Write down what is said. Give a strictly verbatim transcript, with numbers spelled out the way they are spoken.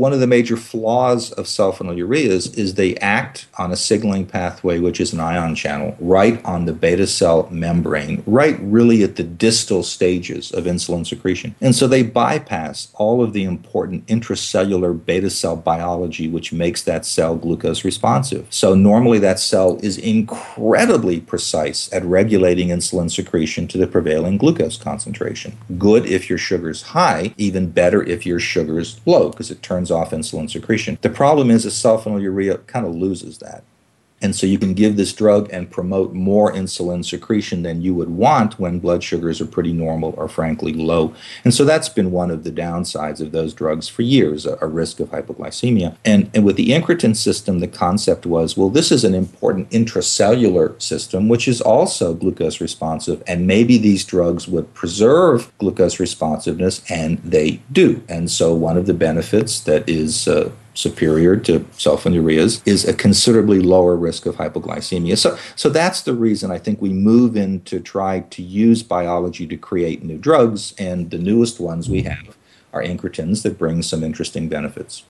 One of the major flaws of sulfonylureas is they act on a signaling pathway, which is an ion channel, right on the beta cell membrane, right really at the distal stages of insulin secretion. And so they bypass all of the important intracellular beta cell biology, which makes that cell glucose responsive. So normally that cell is incredibly precise at regulating insulin secretion to the prevailing glucose concentration. Good if your sugar's high, even better if your sugar's low, because it turns off insulin secretion. The problem is that sulfonylurea kind of loses that. And so you can give this drug and promote more insulin secretion than you would want when blood sugars are pretty normal or frankly low. And so that's been one of the downsides of those drugs for years, a, a risk of hypoglycemia. And, and with the incretin system, the concept was, well, this is an important intracellular system, which is also glucose responsive, and maybe these drugs would preserve glucose responsiveness, and they do. And so one of the benefits that is uh, superior to sulfonylureas is a considerably lower risk of hypoglycemia. So, so that's the reason I think we move in to try to use biology to create new drugs, and the newest ones we have are incretins that bring some interesting benefits.